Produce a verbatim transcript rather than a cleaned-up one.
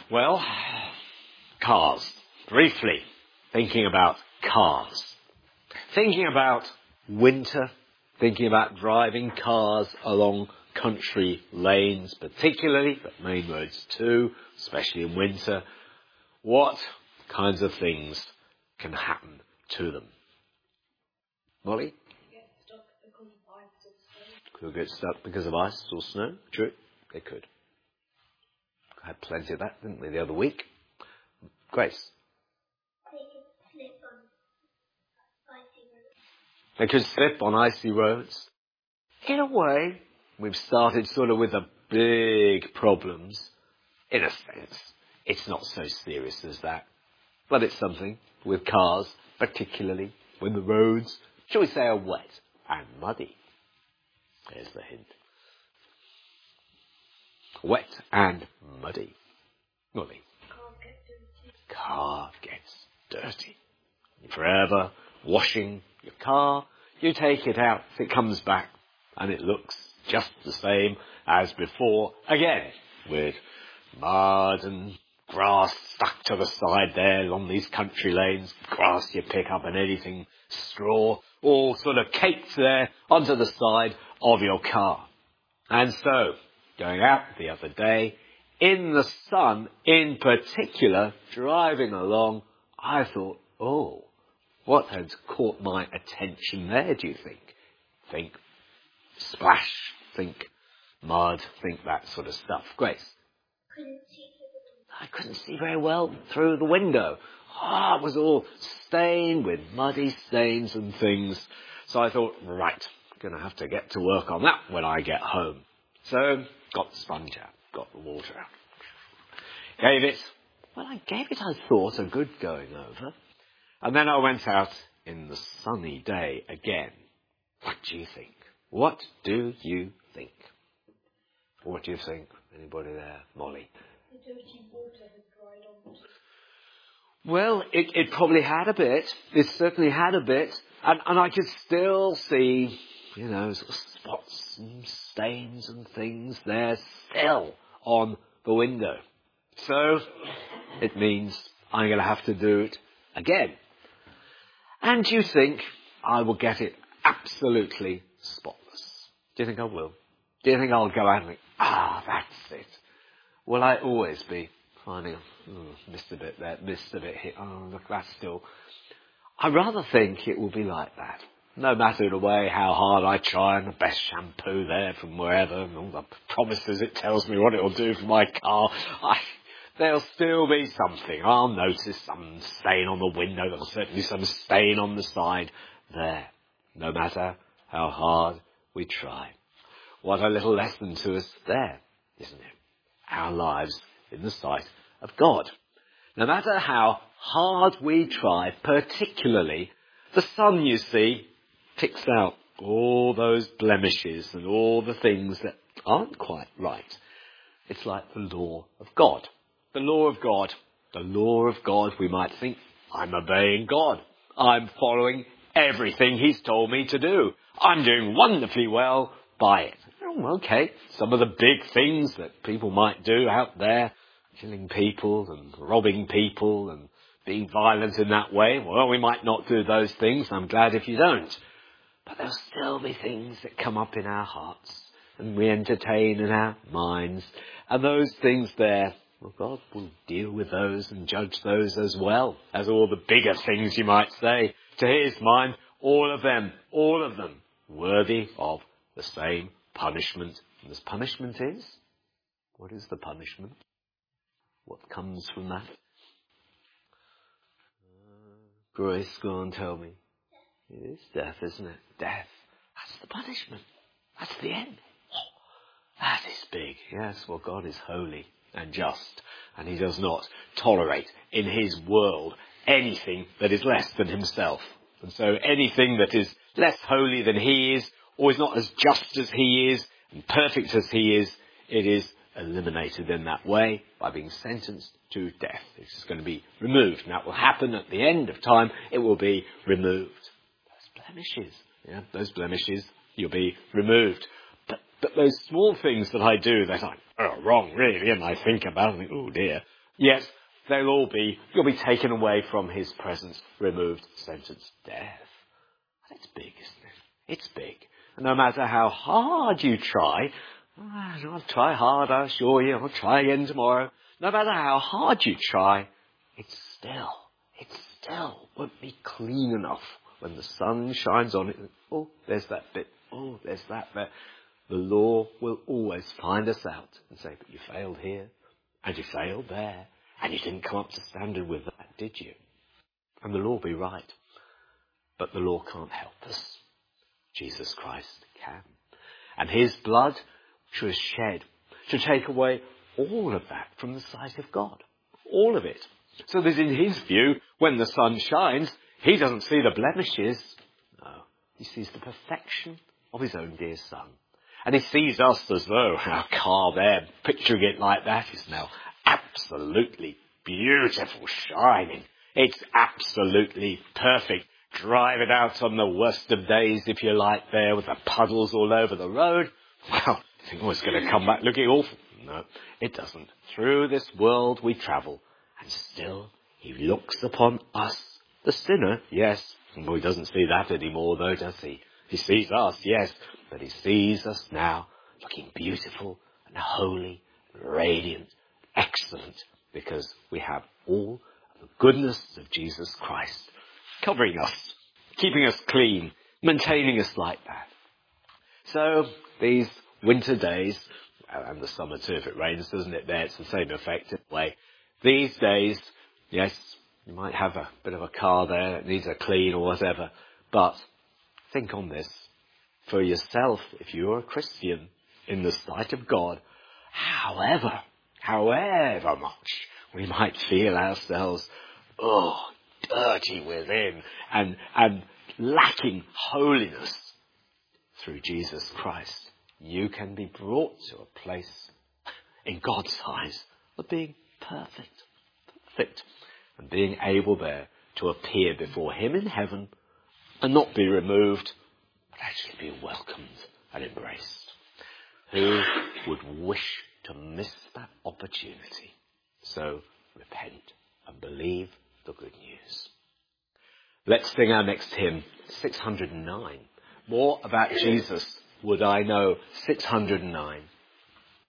Well, cars. Briefly, thinking about cars. Thinking about winter. Thinking about driving cars along country lanes, particularly, but main roads too, especially in winter. What kinds of things can happen to them? Molly? Could get stuck because of ice or snow. True, they could. I had plenty of that, didn't we, the other week? Grace? They could slip on icy roads. In a way, we've started sort of with the big problems. In a sense, it's not so serious as that. But it's something with cars, particularly when the roads, shall we say, are wet and muddy. There's the hint. Wet and muddy. Molly. Car gets dirty. You're forever washing your car. You take it out, it comes back, and it looks just the same as before. Again, with mud and grass stuck to the side there along these country lanes. Grass you pick up and anything, straw, all sort of caked there onto the side of your car. And so, going out the other day, in the sun in particular, driving along, I thought, oh, what had caught my attention there, do you think? Think splash, think mud, think that sort of stuff. Grace? Couldn't see. I couldn't see very well through the window. Ah, oh, it was all stained with muddy stains and things. So I thought, right, going to have to get to work on that when I get home. So, got the sponge out, got the water out. Gave it, well, I gave it, I thought, a good going over. And then I went out in the sunny day again. What do you think? What do you think? What do you think? Anybody there? Molly? The dirty water had dried on it. Well, it, it probably had a bit. It certainly had a bit. And, and I could still see, you know, sort of spots and stains and things there still on the window. So, it means I'm going to have to do it again. And do you think I will get it absolutely spotless? Do you think I will? Do you think I'll go out and think, ah, that's it? Will I always be finding, oh, missed a bit there, missed a bit here, oh, look, that's still... I rather think it will be like that. No matter the way how hard I try and the best shampoo there from wherever and all the promises it tells me what it will do for my car, I... There'll still be something. I'll notice some stain on the window. There'll certainly be some stain on the side there. No matter how hard we try. What a little lesson to us there, isn't it? Our lives in the sight of God. No matter how hard we try, particularly, the sun, you see, picks out all those blemishes and all the things that aren't quite right. It's like the law of God. The law of God. The law of God, we might think, I'm obeying God. I'm following everything He's told me to do. I'm doing wonderfully well by it. Oh, okay. Some of the big things that people might do out there, killing people and robbing people and being violent in that way, well, we might not do those things. I'm glad if you don't. But there'll still be things that come up in our hearts and we entertain in our minds. And those things there, well, God will deal with those and judge those as well as all the bigger things, you might say. To His mind, all of them, all of them, worthy of the same punishment. And this punishment is? What is the punishment? What comes from that? Uh, Grace, go on, tell me. It is death, isn't it? Death. That's the punishment. That's the end. Oh, that is big. Yes, well, God is holy and just, and He does not tolerate in His world anything that is less than Himself. And so anything that is less holy than He is, or is not as just as He is, and perfect as He is, it is eliminated in that way by being sentenced to death. It's going to be removed. And that will happen at the end of time. It will be removed. Those blemishes, yeah, those blemishes, you'll be removed. But, but those small things that I do that I'm oh, wrong, really, and I think about it, and think, oh dear, Yes, they'll all be, you'll be taken away from his presence, removed, sentenced to death. That's big, isn't it? It's big. And no matter how hard you try, I'll try hard, I assure you, I'll try again tomorrow. No matter how hard you try, it's still, it still won't be clean enough when the sun shines on it. Oh, there's that bit. Oh, there's that bit. The law will always find us out and say, but you failed here, and you failed there, and you didn't come up to standard with that, did you? And the law will be right. But the law can't help us. Jesus Christ can. And his blood, which was shed, to take away all of that from the sight of God. All of it. So that in his view, when the sun shines, he doesn't see the blemishes. No, he sees the perfection of his own dear Son. And he sees us as though our car there, picturing it like that, is now absolutely beautiful, shining. It's absolutely perfect. Drive it out on the worst of days, if you like, there with the puddles all over the road. Well, you think, oh, it's going to come back looking awful. No, it doesn't. Through this world we travel, and still he looks upon us, the sinner, yes. Well, he doesn't see that anymore, though, does he? He sees us, yes, but he sees us now looking beautiful and holy, radiant, excellent, because we have all the goodness of Jesus Christ covering us, keeping us clean, maintaining us like that. So these winter days, and the summer too, if it rains, doesn't it there? It's the same effect in a way. These days, yes, you might have a bit of a car there that needs a clean or whatever, but think on this. For yourself, if you're a Christian in the sight of God, however, however much we might feel ourselves, oh, dirty within and, and lacking holiness, through Jesus Christ, you can be brought to a place in God's eyes of being perfect, perfect, and being able there to appear before him in heaven and not be removed, but actually be welcomed and embraced. Who would wish to miss that opportunity? So repent and believe the good news. Let's sing our next hymn, six hundred nine. More about Jesus would I know, six hundred nine.